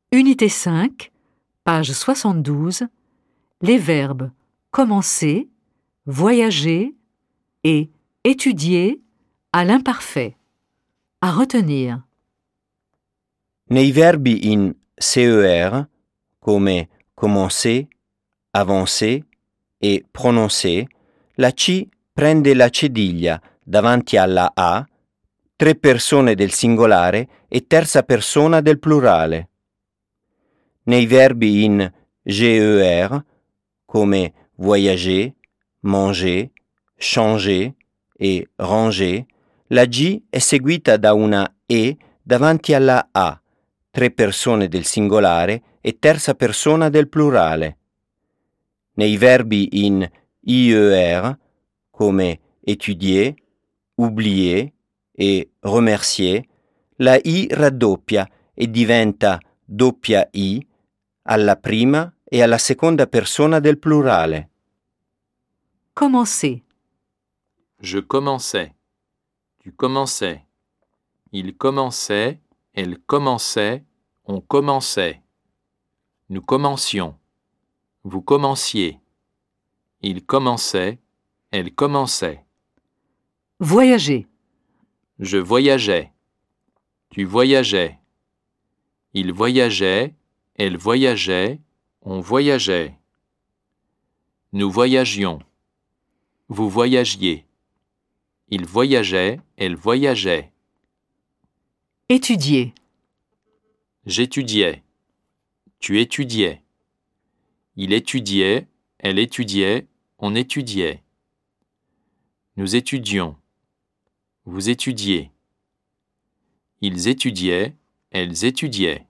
Unité 5, page 72, les verbes commencer, voyager et étudier à l'imparfait. À retenir. Nei verbi in CER, come commencer, avancer e prononcer, la C prende la cediglia davanti alla A, tre persone del singolare e terza persona del plurale. Nei verbi in GER, come voyager, manger, changer e ranger, la G è seguita da una E davanti alla A, tre persone del singolare e terza persona del plurale. Nei verbi in IER, come étudier, oublier e remercier, la I raddoppia e diventa doppia I alla prima e alla seconda persona del plurale. Commencer. Je commençais. Tu commençais. Il commençait. Elle commençait. On commençait. Nous commencions. Vous commenciez. Il commençait. Elle commençait. Voyager. Je voyageais. Tu voyageais. Il voyageait. Elle voyageait. On voyageait. Nous voyagions. Vous voyagiez. Il voyageait. Elle voyageait. Étudier. J'étudiais. Tu étudiais. Il étudiait. Elle étudiait. On étudiait. Nous étudions. Vous étudiez. Ils étudiaient. Elles étudiaient.